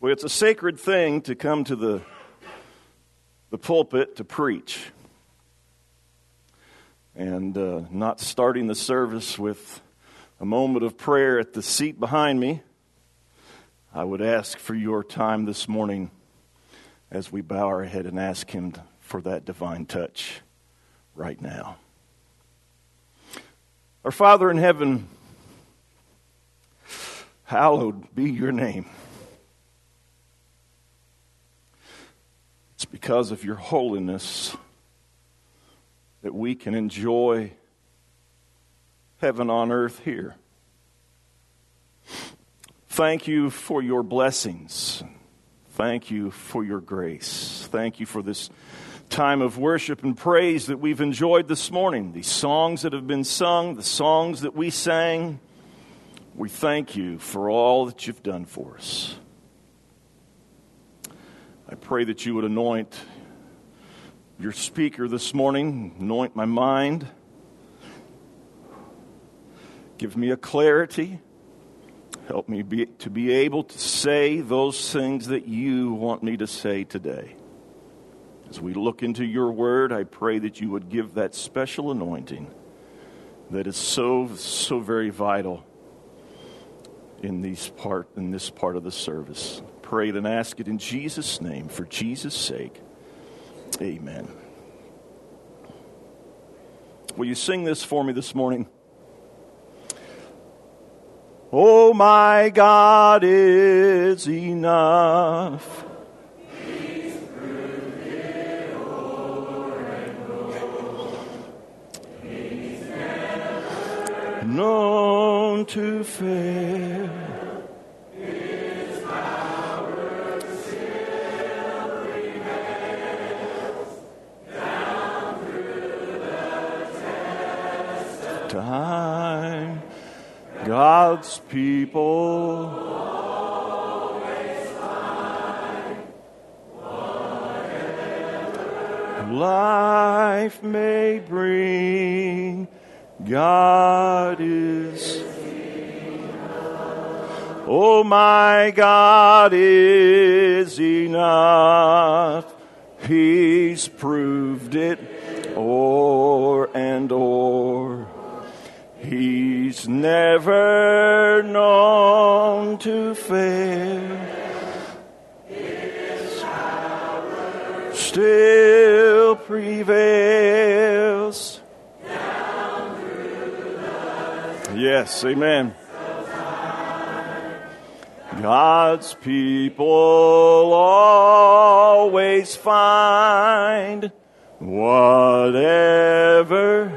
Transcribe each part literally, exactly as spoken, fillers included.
Well, it's a sacred thing to come to the, the pulpit to preach. And uh, not starting the service with a moment of prayer at the seat behind me, I would ask for your time this morning as we bow our head and ask Him for that divine touch right now. Our Father in heaven, hallowed be your name. It's because of your holiness that we can enjoy heaven on earth here. Thank you for your blessings. Thank you for your grace. Thank you for this time of worship and praise that we've enjoyed this morning. These songs that have been sung, the songs that we sang. We thank you for all that you've done for us. I pray that you would anoint your speaker this morning, anoint my mind. Give me a clarity. Help me be, to be able to say those things that you want me to say today. As we look into your word, I pray that you would give that special anointing that is so, so very vital in these part in this part of the service. Pray it and ask it in Jesus' name, for Jesus' sake. Amen. Will you sing this for me this morning? Oh, my God is enough. He's proved it over and over. He's never known to fail. His power still prevails down through the test of Time. God's people always find whatever life may bring. God is enough. Oh, my God is enough. He's proved it o'er and o'er. He's never known to fail. His power Still prevails. down through the Yes, amen. God's people always find whatever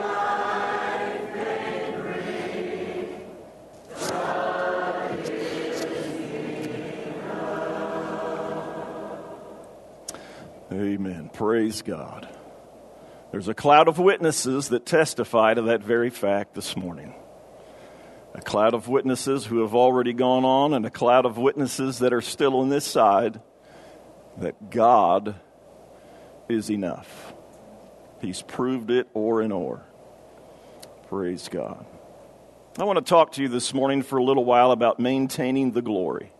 Amen. Praise God. There's a cloud of witnesses that testify to that very fact this morning. A cloud of witnesses who have already gone on, and a cloud of witnesses that are still on this side, that God is enough. He's proved it o'er and o'er. Praise God. I want to talk to you this morning for a little while about maintaining the glory.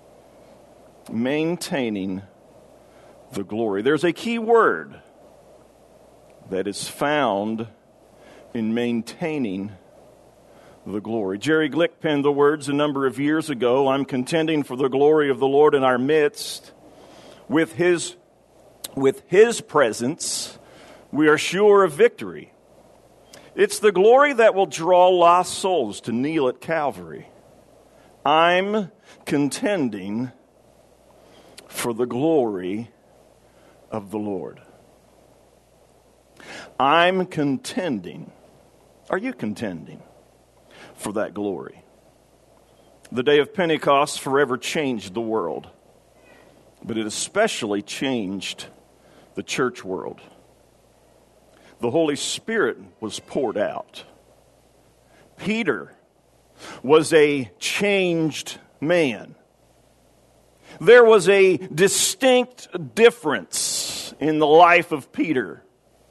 Maintaining the glory. There's a key word that is found in maintaining the glory. Jerry Glick penned the words a number of years ago, I'm contending for the glory of the Lord in our midst. With his, with his presence, we are sure of victory. It's the glory that will draw lost souls to kneel at Calvary. I'm contending for the glory of the Lord. I'm contending. Are you contending for that glory? The day of Pentecost forever changed the world, but it especially changed the church world. The Holy Spirit was poured out. Peter was a changed man. There was a distinct difference in the life of Peter.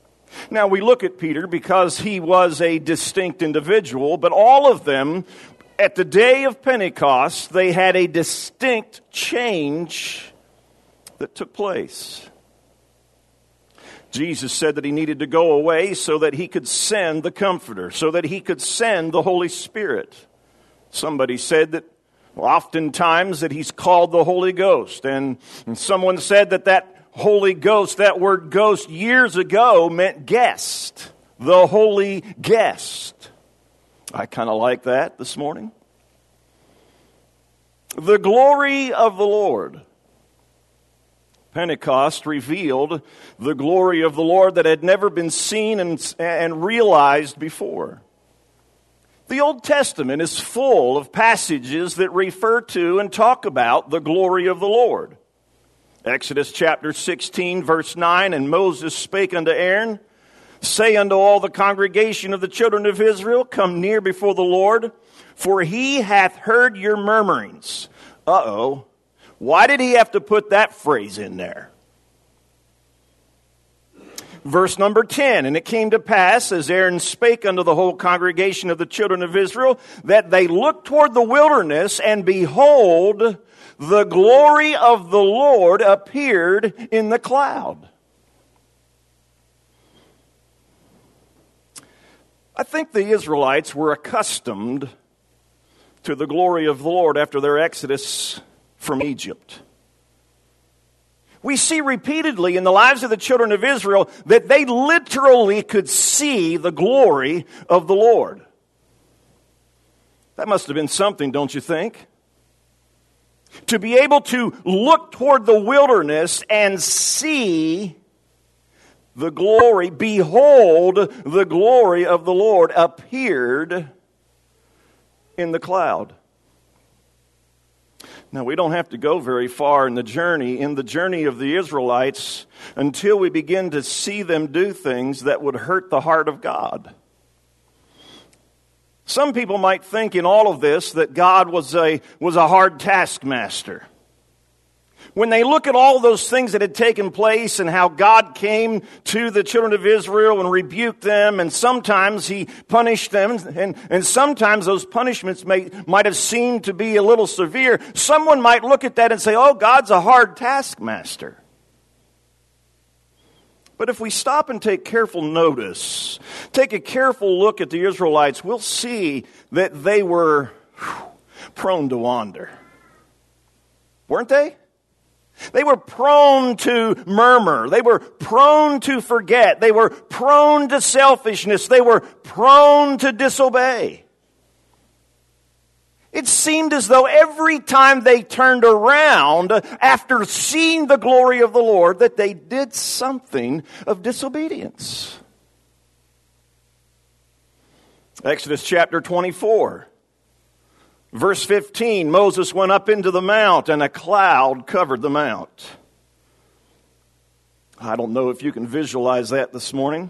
Now, we look at Peter because he was a distinct individual, but all of them At the day of Pentecost, they had a distinct change that took place. Jesus said that he needed to go away so that he could send the Comforter, so that he could send the Holy Spirit. Somebody said that oftentimes that he's called the Holy Ghost. And, and someone said that that Holy Ghost, that word ghost, years ago meant guest. The Holy Guest. I kind of like that this morning. The glory of the Lord. Pentecost revealed the glory of the Lord that had never been seen and, and realized before. The Old Testament is full of passages that refer to and talk about the glory of the Lord. Exodus chapter sixteen, verse nine, and Moses spake unto Aaron, say unto all the congregation of the children of Israel, come near before the Lord, for he hath heard your murmurings. Uh-oh. Why did he have to put that phrase in there? Verse number ten, and it came to pass, as Aaron spake unto the whole congregation of the children of Israel, that they looked toward the wilderness, and behold, the glory of the Lord appeared in the cloud. I think the Israelites were accustomed to the glory of the Lord after their exodus from Egypt. We see repeatedly in the lives of the children of Israel that they literally could see the glory of the Lord. That must have been something, don't you think? To be able to look toward the wilderness and see the glory, behold, the glory of the Lord appeared in the cloud. Now, we don't have to go very far in the journey, in the journey of the Israelites, until we begin to see them do things that would hurt the heart of God. Some people might think in all of this that God was a, was a hard taskmaster. When they look at all those things that had taken place and how God came to the children of Israel and rebuked them, and sometimes he punished them, and, and sometimes those punishments may, might have seemed to be a little severe, someone might look at that and say, oh, God's a hard taskmaster. But if we stop and take careful notice, take a careful look at the Israelites, we'll see that they were whew, prone to wander. Weren't they? They were prone to murmur. They were prone to forget. They were prone to selfishness. They were prone to disobey. It seemed as though every time they turned around after seeing the glory of the Lord that they did something of disobedience. Exodus chapter twenty-four. Verse fifteen, Moses went up into the mount, and a cloud covered the mount. I don't know if you can visualize that this morning.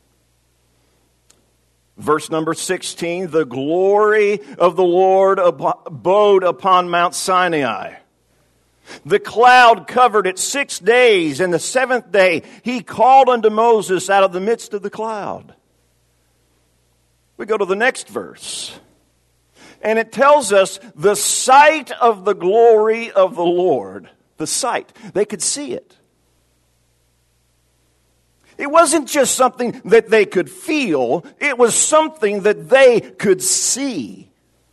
Verse number sixteen, the glory of the Lord abode upon Mount Sinai. The cloud covered it six days, and the seventh day he called unto Moses out of the midst of the cloud. We go to the next verse. And it tells us the sight of the glory of the Lord. The sight. They could see it. It wasn't just something that they could feel. It was something that they could see.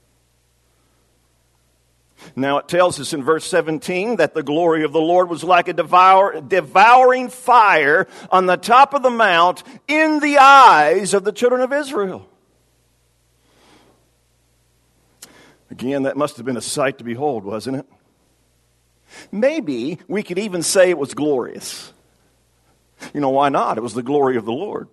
Now it tells us in verse seventeen that the glory of the Lord was like a devour, devouring fire on the top of the mount in the eyes of the children of Israel. Again, that must have been a sight to behold, wasn't it? Maybe we could even say it was glorious. You know, why not? It was the glory of the Lord.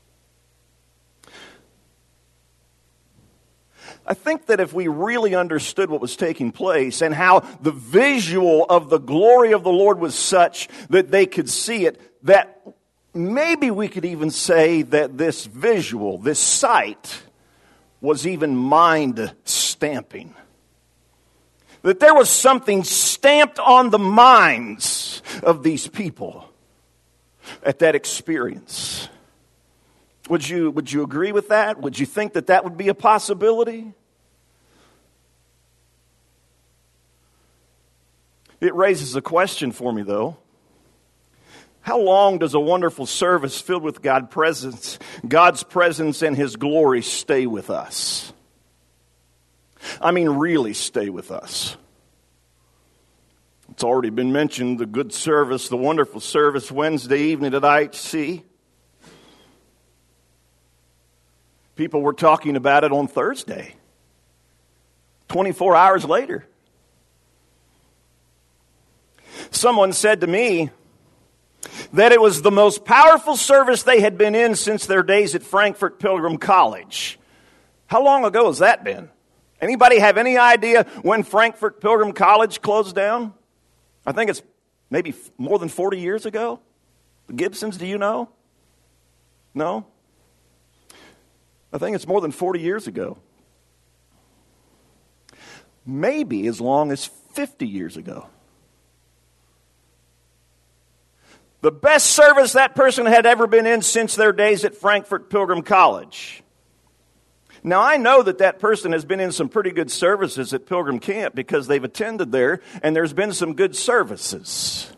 I think that if we really understood what was taking place and how the visual of the glory of the Lord was such that they could see it, that maybe we could even say that this visual, this sight, was even mind stamping. That there was something stamped on the minds of these people at that experience. Would you, would you agree with that? Would you think that that would be a possibility? It raises a question for me, though. How long does a wonderful service filled with God's presence, God's presence and His glory stay with us? I mean, really stay with us. It's already been mentioned, the good service, the wonderful service Wednesday evening at I H C. People were talking about it on Thursday, twenty-four hours later. Someone said to me that it was the most powerful service they had been in since their days at Frankfurt Pilgrim College. How long ago has that been? Anybody have any idea when Frankfurt Pilgrim College closed down? I think it's maybe more than forty years ago. The Gibsons, do you know? No? I think it's more than forty years ago. Maybe as long as fifty years ago. The best service that person had ever been in since their days at Frankfurt Pilgrim College. Now, I know that that person has been in some pretty good services at Pilgrim Camp because they've attended there, and there's been some good services.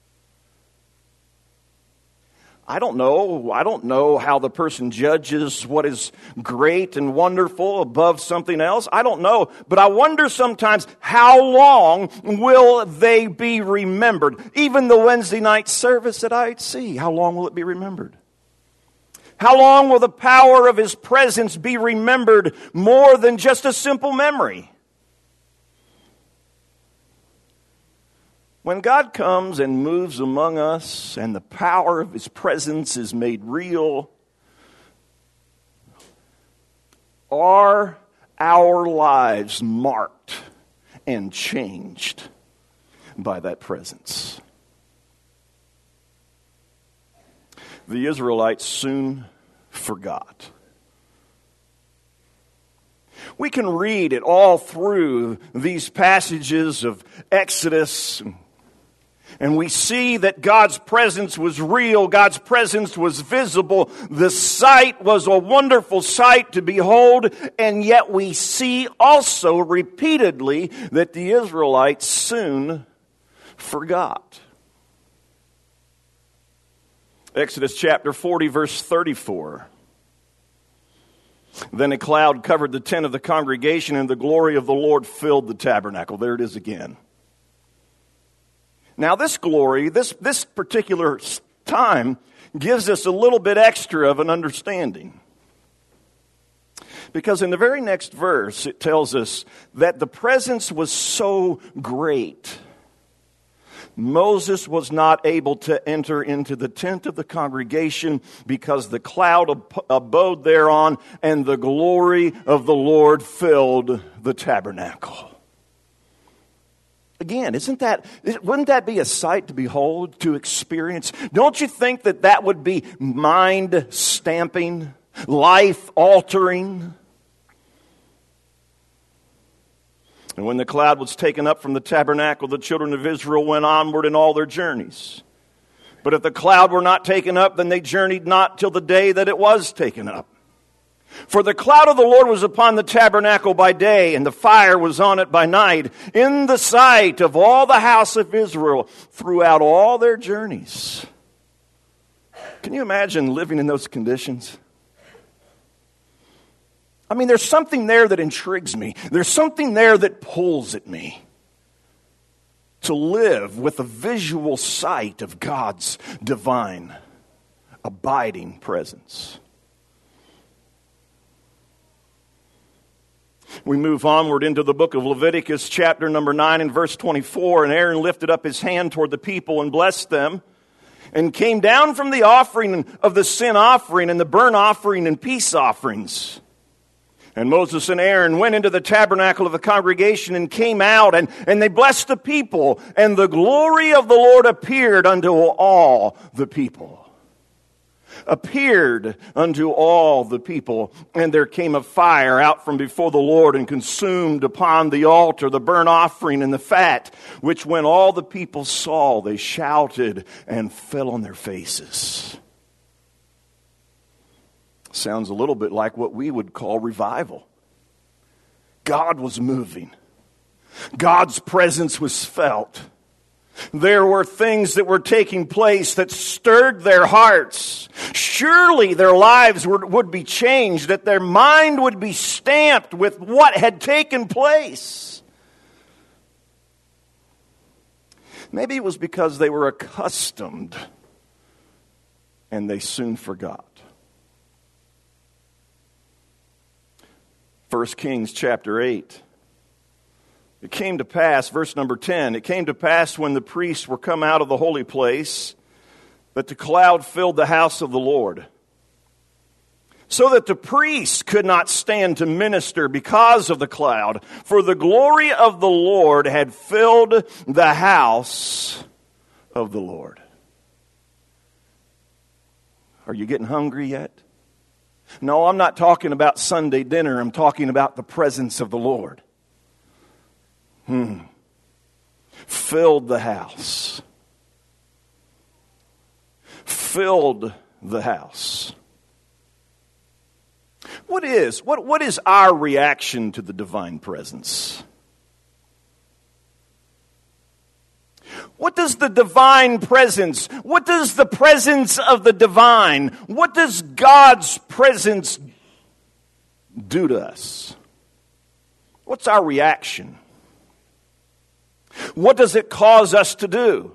I don't know. I don't know how the person judges what is great and wonderful above something else. I don't know. But I wonder sometimes, how long will they be remembered? Even the Wednesday night service at I H C, how long will it be remembered? How long will the power of His presence be remembered more than just a simple memory? When God comes and moves among us and the power of His presence is made real, are our lives marked and changed by that presence? The Israelites soon forgot. We can read it all through these passages of Exodus, and we see that God's presence was real. God's presence was visible. The sight was a wonderful sight to behold, and yet we see also repeatedly that the Israelites soon forgot. Exodus chapter forty, verse thirty-four. Then a cloud covered the tent of the congregation, and the glory of the Lord filled the tabernacle. There it is again. Now this glory, this, this particular time, gives us a little bit extra of an understanding. Because in the very next verse, it tells us that the presence was so great, Moses was not able to enter into the tent of the congregation because the cloud ab- abode thereon, and the glory of the Lord filled the tabernacle. Again, isn't that, wouldn't that be a sight to behold, to experience? Don't you think that that would be mind-stamping, life-altering? And when the cloud was taken up from the tabernacle, the children of Israel went onward in all their journeys. But if the cloud were not taken up, then they journeyed not till the day that it was taken up. For the cloud of the Lord was upon the tabernacle by day, and the fire was on it by night, in the sight of all the house of Israel throughout all their journeys. Can you imagine living in those conditions? I mean, there's something there that intrigues me. There's something there that pulls at me. To live with a visual sight of God's divine, abiding presence. We move onward into the book of Leviticus, chapter number nine and verse twenty-four. And Aaron lifted up his hand toward the people and blessed them, and came down from the offering of the sin offering and the burnt offering and peace offerings. And Moses and Aaron went into the tabernacle of the congregation and came out, and, and they blessed the people. And the glory of the Lord appeared unto all the people. Appeared unto all the people. And there came a fire out from before the Lord and consumed upon the altar the burnt offering and the fat, which when all the people saw, they shouted and fell on their faces. Sounds a little bit like what we would call revival. God was moving. God's presence was felt. There were things that were taking place that stirred their hearts. Surely their lives would, would be changed, that their mind would be stamped with what had taken place. Maybe it was because they were accustomed and they soon forgot. First Kings chapter eight. It came to pass, verse number ten, it came to pass when the priests were come out of the holy place, that the cloud filled the house of the Lord, so that the priests could not stand to minister because of the cloud, for the glory of the Lord had filled the house of the Lord. Are you getting hungry yet? No, I'm not talking about Sunday dinner. I'm talking about the presence of the Lord. Hmm. Filled the house. Filled the house. What is, what, what is our reaction to the divine presence? What does the divine presence, what does the presence of the divine, what does God's presence do to us? What's our reaction? What does it cause us to do?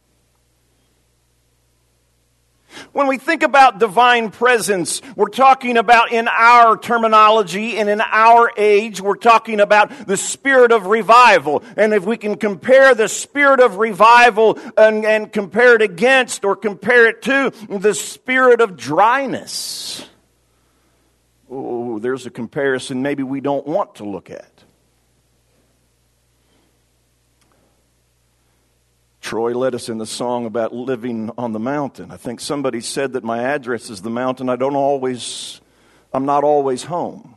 When we think about divine presence, we're talking about, in our terminology and in our age, we're talking about the spirit of revival. And if we can compare the spirit of revival and, and compare it against or compare it to the spirit of dryness, oh, there's a comparison maybe we don't want to look at. Troy led us in the song about living on the mountain. I think somebody said that my address is the mountain. I don't always, I'm not always home.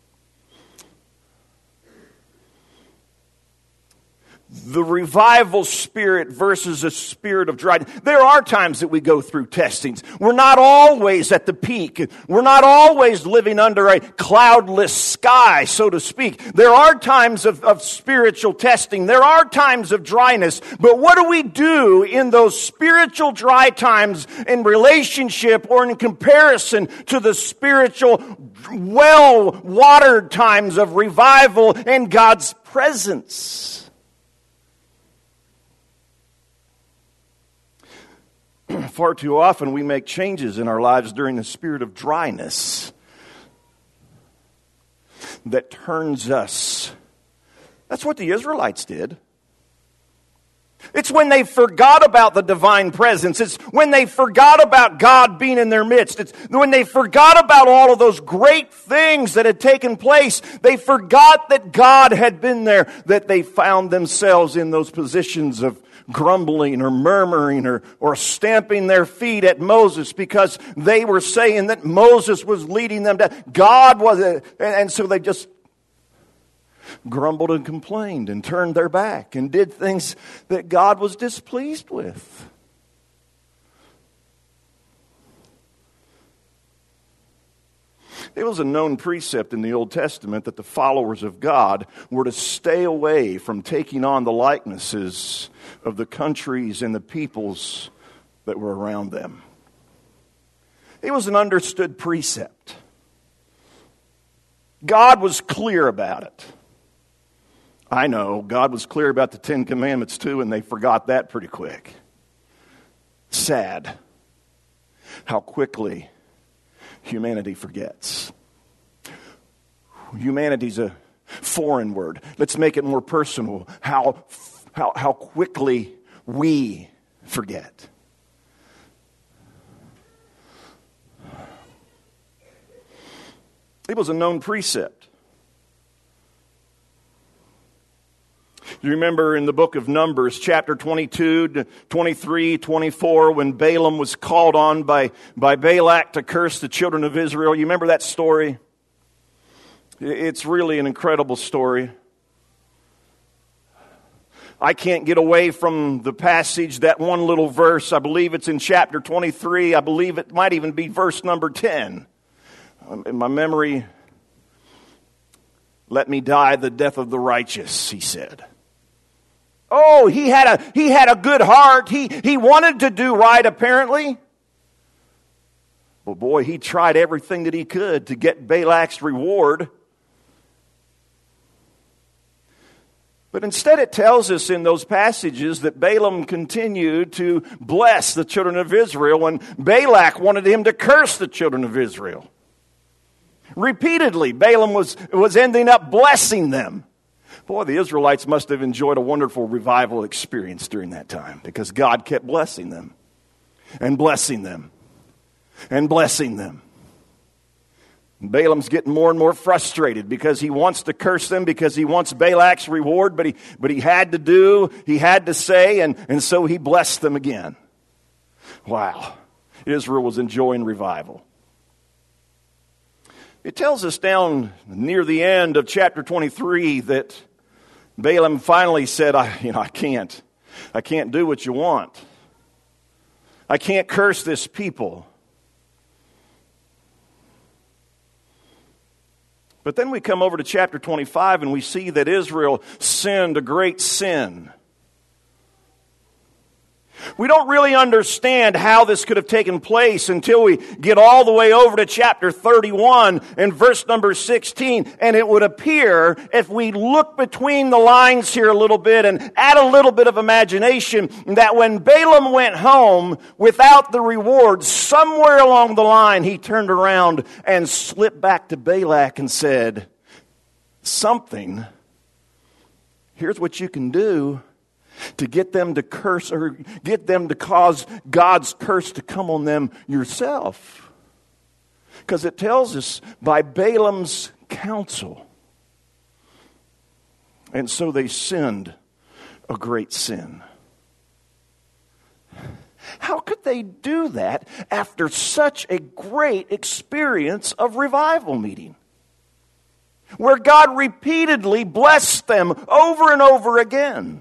The revival spirit versus a spirit of dryness. There are times that we go through testings. We're not always at the peak. We're not always living under a cloudless sky, so to speak. There are times of, of spiritual testing. There are times of dryness. But what do we do in those spiritual dry times in relationship or in comparison to the spiritual well-watered times of revival and God's presence? Far too often we make changes in our lives during the spirit of dryness that turns us. That's what the Israelites did. It's when they forgot about the divine presence. It's when they forgot about God being in their midst. It's when they forgot about all of those great things that had taken place. They forgot that God had been there, that they found themselves in those positions of grumbling or murmuring or, or stamping their feet at Moses because they were saying that Moses was leading them to God was, a, and, and so they just grumbled and complained and turned their back and did things that God was displeased with. It was a known precept in the Old Testament that the followers of God were to stay away from taking on the likenesses of the countries and the peoples that were around them. It was an understood precept. God was clear about it. I know, God was clear about the Ten Commandments too, and they forgot that pretty quick. Sad how quickly humanity forgets. Humanity's a foreign word. Let's make it more personal. How, how, how quickly we forget. It was a known precept. You remember in the book of Numbers, chapter twenty-two, twenty-three, twenty-four, when Balaam was called on by, by Balak to curse the children of Israel. You remember that story? It's really an incredible story. I can't get away from the passage, that one little verse. I believe it's in chapter twenty-three. I believe it might even be verse number ten. In my memory, let me die the death of the righteous, he said. Oh, he had a he had a good heart. He he wanted to do right, apparently. Well, boy, he tried everything that he could to get Balak's reward. But instead it tells us in those passages that Balaam continued to bless the children of Israel when Balak wanted him to curse the children of Israel. Repeatedly, Balaam was, was ending up blessing them. Boy, the Israelites must have enjoyed a wonderful revival experience during that time because God kept blessing them and blessing them and blessing them. Balaam's getting more and more frustrated because he wants to curse them because he wants Balak's reward, but he but he had to do, he had to say, and, and so he blessed them again. Wow. Israel was enjoying revival. It tells us down near the end of chapter twenty-three that Balaam finally said, I, you know, I can't. I can't do what you want. I can't curse this people. But then we come over to chapter twenty-five and we see that Israel sinned a great sin. We don't really understand how this could have taken place until we get all the way over to chapter thirty-one and verse number sixteen. And it would appear, if we look between the lines here a little bit and add a little bit of imagination, that when Balaam went home without the reward, somewhere along the line he turned around and slipped back to Balak and said, something, here's what you can do to get them to curse or get them to cause God's curse to come on them yourself. Because it tells us by Balaam's counsel. And so they sinned a great sin. How could they do that after such a great experience of revival meeting? Where God repeatedly blessed them over and over again.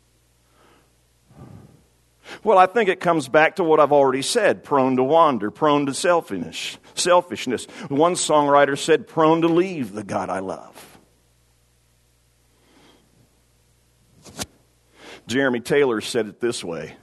Well, I think it comes back to what I've already said. Prone to wander, prone to selfishness. selfishness. One songwriter said, prone to leave the God I love. Jeremy Taylor said it this way.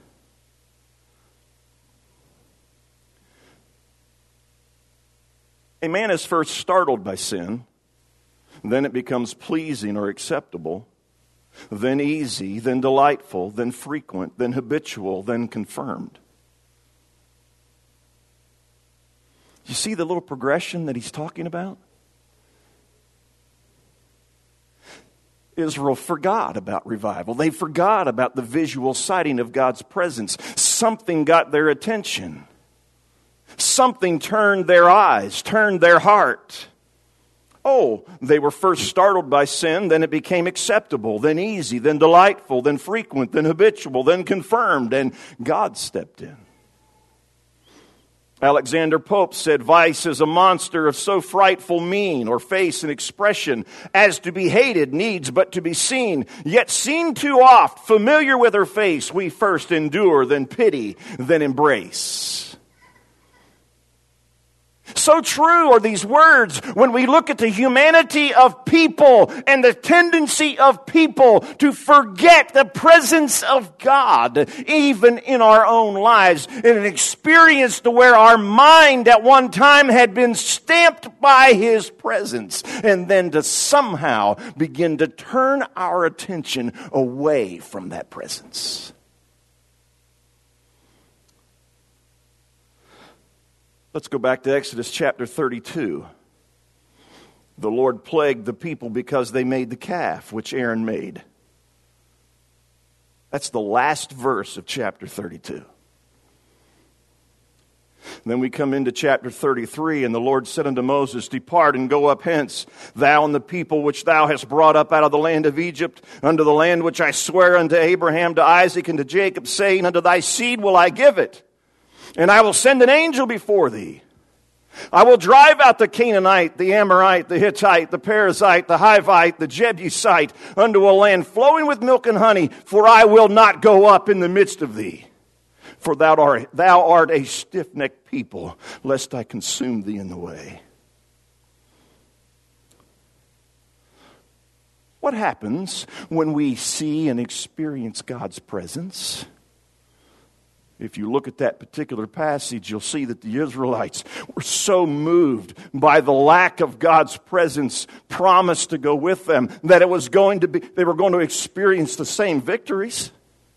A man is first startled by sin, then it becomes pleasing or acceptable, then easy, then delightful, then frequent, then habitual, then confirmed. You see the little progression that he's talking about? Israel forgot about revival. They forgot about the visual sighting of God's presence. Something got their attention. Something turned their eyes, turned their heart. Oh, they were first startled by sin, then it became acceptable, then easy, then delightful, then frequent, then habitual, then confirmed, and God stepped in. Alexander Pope said, vice is a monster of so frightful mien or face and expression as to be hated needs but to be seen. Yet seen too oft, familiar with her face, we first endure, then pity, then embrace. So true are these words when we look at the humanity of people and the tendency of people to forget the presence of God, even in our own lives, in an experience to where our mind at one time had been stamped by His presence, and then to somehow begin to turn our attention away from that presence. Let's go back to Exodus chapter thirty-two. The Lord plagued the people because they made the calf, which Aaron made. That's the last verse of chapter thirty-two. Then we come into chapter thirty-three, and the Lord said unto Moses, depart and go up hence, thou and the people which thou hast brought up out of the land of Egypt, unto the land which I swear unto Abraham, to Isaac, and to Jacob, saying, unto thy seed will I give it. And I will send an angel before thee. I will drive out the Canaanite, the Amorite, the Hittite, the Perizzite, the Hivite, the Jebusite, unto a land flowing with milk and honey, for I will not go up in the midst of thee. For thou art, thou art a stiff-necked people, lest I consume thee in the way. What happens when we see and experience God's presence? If you look at that particular passage, you'll see that the Israelites were so moved by the lack of God's presence promised to go with them that it was going to be, they were going to experience the same victories.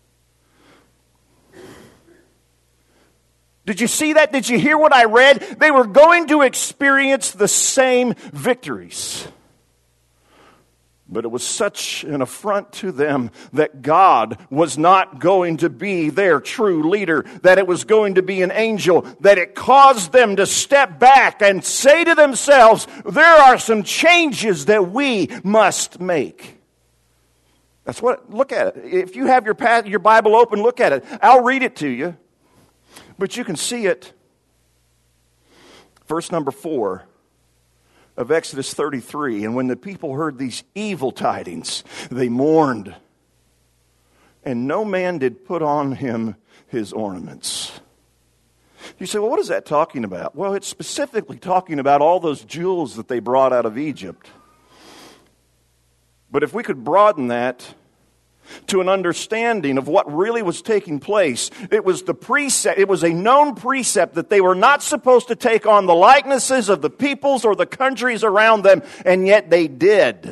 Did you see that? Did you hear what I read? They were going to experience the same victories. But it was such an affront to them that God was not going to be their true leader, that it was going to be an angel, that it caused them to step back and say to themselves, there are some changes that we must make. That's what, look at it. If you have your, your Bible open, look at it. I'll read it to you, but you can see it. Verse number four. Of Exodus thirty-three, and when the people heard these evil tidings, they mourned, and no man did put on him his ornaments. You say, well, what is that talking about? Well, it's specifically talking about all those jewels that they brought out of Egypt. But if we could broaden that to an understanding of what really was taking place, it was the precept, it was a known precept that they were not supposed to take on the likenesses of the peoples or the countries around them, and yet they did.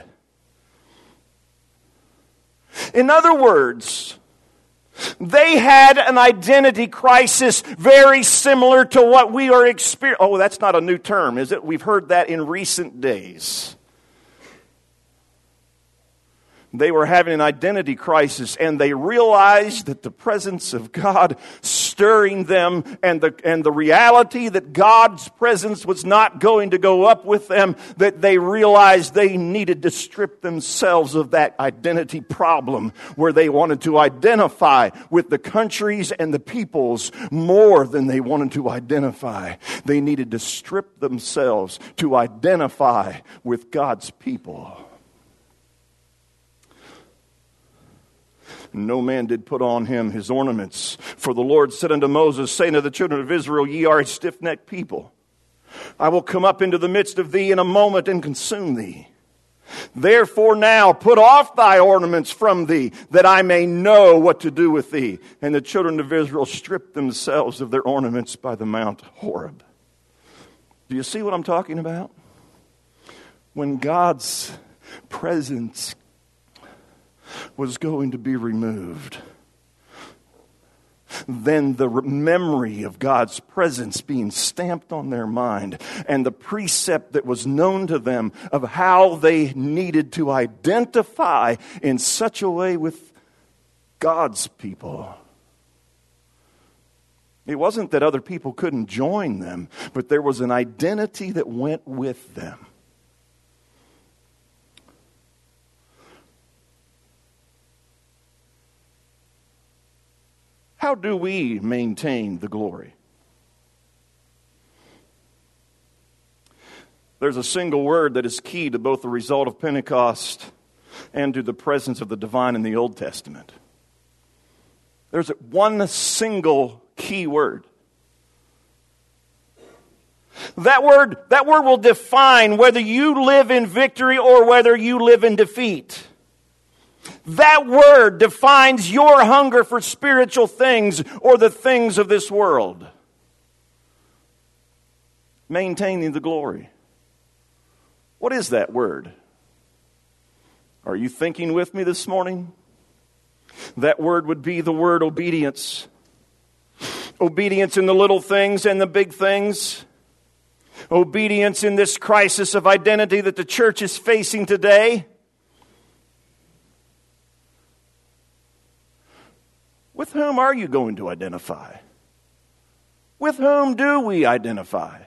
In other words, they had an identity crisis very similar to what we are experiencing. Oh, that's not a new term, is it? We've heard that in recent days. They were having an identity crisis, and they realized that the presence of God stirring them, and the, and the reality that God's presence was not going to go up with them, that they realized they needed to strip themselves of that identity problem where they wanted to identify with the countries and the peoples more than they wanted to identify. They needed to strip themselves to identify with God's people. No man did put on him his ornaments. For the Lord said unto Moses, saying to the children of Israel, ye are a stiff-necked people. I will come up into the midst of thee in a moment and consume thee. Therefore now put off thy ornaments from thee, that I may know what to do with thee. And the children of Israel stripped themselves of their ornaments by the Mount Horeb. Do you see what I'm talking about? When God's presence was going to be removed, then the memory of God's presence being stamped on their mind, and the precept that was known to them of how they needed to identify in such a way with God's people. It wasn't that other people couldn't join them, but there was an identity that went with them. How do we maintain the glory? There's a single word that is key to both the result of Pentecost and to the presence of the divine in the Old Testament. There's one single key word. That word, that word will define whether you live in victory or whether you live in defeat. That word defines your hunger for spiritual things or the things of this world. Maintaining the glory. What is that word? Are you thinking with me this morning? That word would be the word obedience. Obedience in the little things and the big things. Obedience in this crisis of identity that the church is facing today. With whom are you going to identify? With whom do we identify?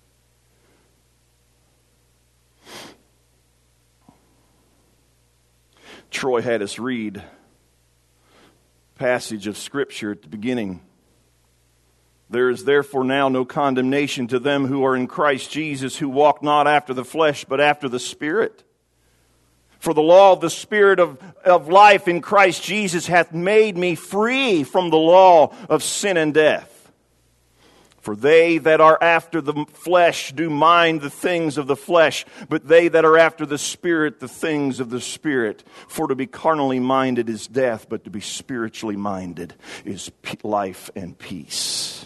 Troy had us read a passage of Scripture at the beginning. There is therefore now no condemnation to them who are in Christ Jesus, who walk not after the flesh, but after the Spirit. For the law of the Spirit of, of life in Christ Jesus hath made me free from the law of sin and death. For they that are after the flesh do mind the things of the flesh, but they that are after the Spirit, the things of the Spirit. For to be carnally minded is death, but to be spiritually minded is life and peace.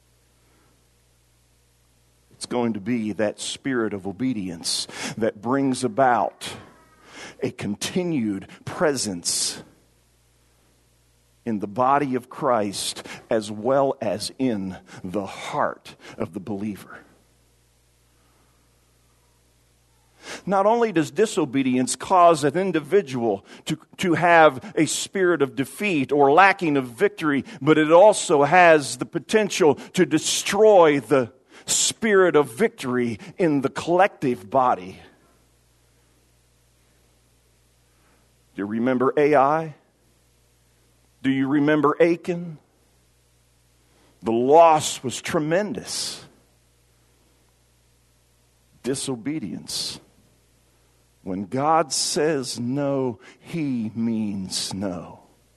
It's going to be that spirit of obedience that brings about a continued presence in the body of Christ as well as in the heart of the believer. Not only does disobedience cause an individual to, to have a spirit of defeat or lacking of victory, but it also has the potential to destroy the spirit of victory in the collective body. Do you remember Ai? Do you remember Achan? The loss was tremendous. Disobedience. When God says no, He means no.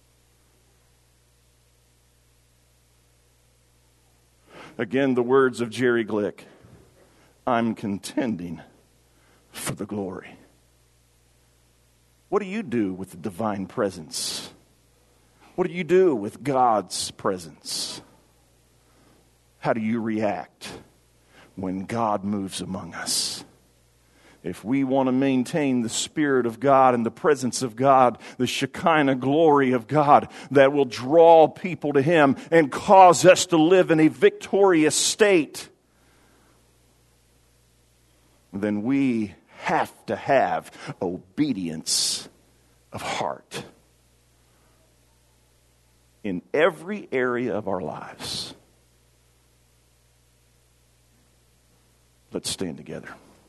Again, the words of Jerry Glick. I'm contending for the glory. What do you do with the divine presence? What do you do with God's presence? How do you react when God moves among us? If we want to maintain the Spirit of God and the presence of God, the Shekinah glory of God that will draw people to Him and cause us to live in a victorious state, then we have to have obedience of heart in every area of our lives. Let's stand together.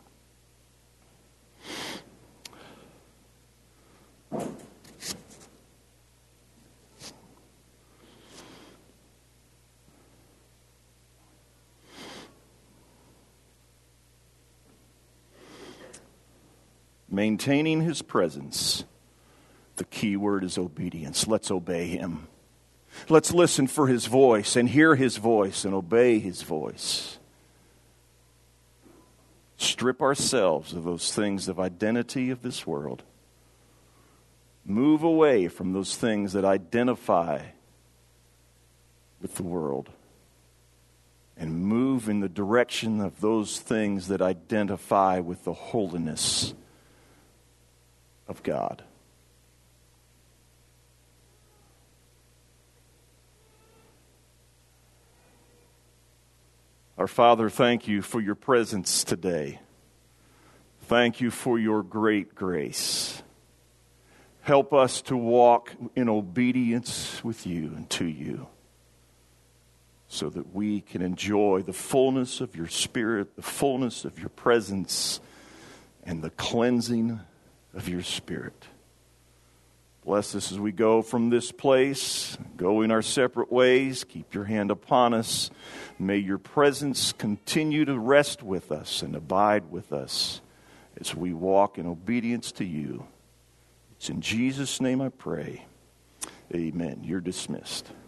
Maintaining His presence. The key word is obedience. Let's obey Him. Let's listen for His voice and hear His voice and obey His voice. Strip ourselves of those things of identity of this world. Move away from those things that identify with the world. And move in the direction of those things that identify with the holiness of God. Our Father, thank You for Your presence today. Thank You for Your great grace. Help us to walk in obedience with You and to You, so that we can enjoy the fullness of Your Spirit, the fullness of Your presence, and the cleansing of Your Spirit. Bless us as we go from this place, go in our separate ways. Keep Your hand upon us. May Your presence continue to rest with us and abide with us as we walk in obedience to You. It's in Jesus' name I pray. Amen. You're dismissed.